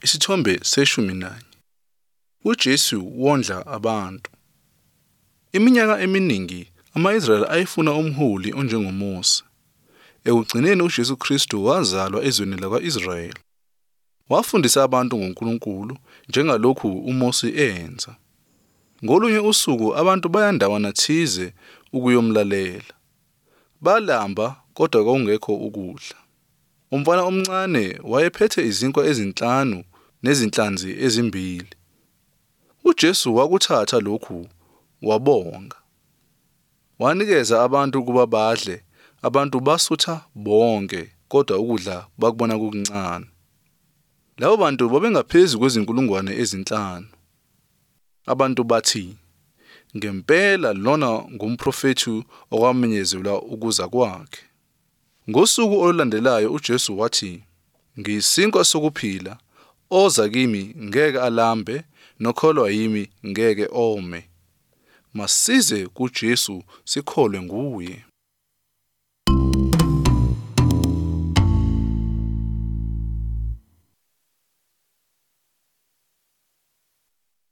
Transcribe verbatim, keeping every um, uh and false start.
Isithombe seshumi nanye. uJesu wondla abantu. Iminyaka eminingi ama-Israyeli ayefuna umholi onjengoMose. Ekugcineni uJesu Kristu wazalwa ezweni lakwa-Israyeli. Wafundisa abantu ngoNkulunkulu njengalokhu uMose enza. Ngolunye usuku abantu baya ndawana thize ukuyomlalela. Balamba kodwa kwakungekho ukudla. Umfana omncane wayephethe izinkwa ezinhlanu nezinhlanzi ezimbili. uJesu wakuthatha lokhu wabonga. Wanikeza abantu ukuba badle, abantu basutha bonke kodwa ukudla bakubona kukuncane. Labo bantu babengaphezu kwezinkulungwane ezinhlanu. Abantu bathi, ngempela lona ngumprofethi okwamenyezelwa ukuza kwakhe. Ngosuku olulandelayo uJesu wathi, ngiyisinkwa sokuphila, oza kimi ngeke alambe, nokholwa yimi ngeke ome. Masize kuJesu sikholwe nguye.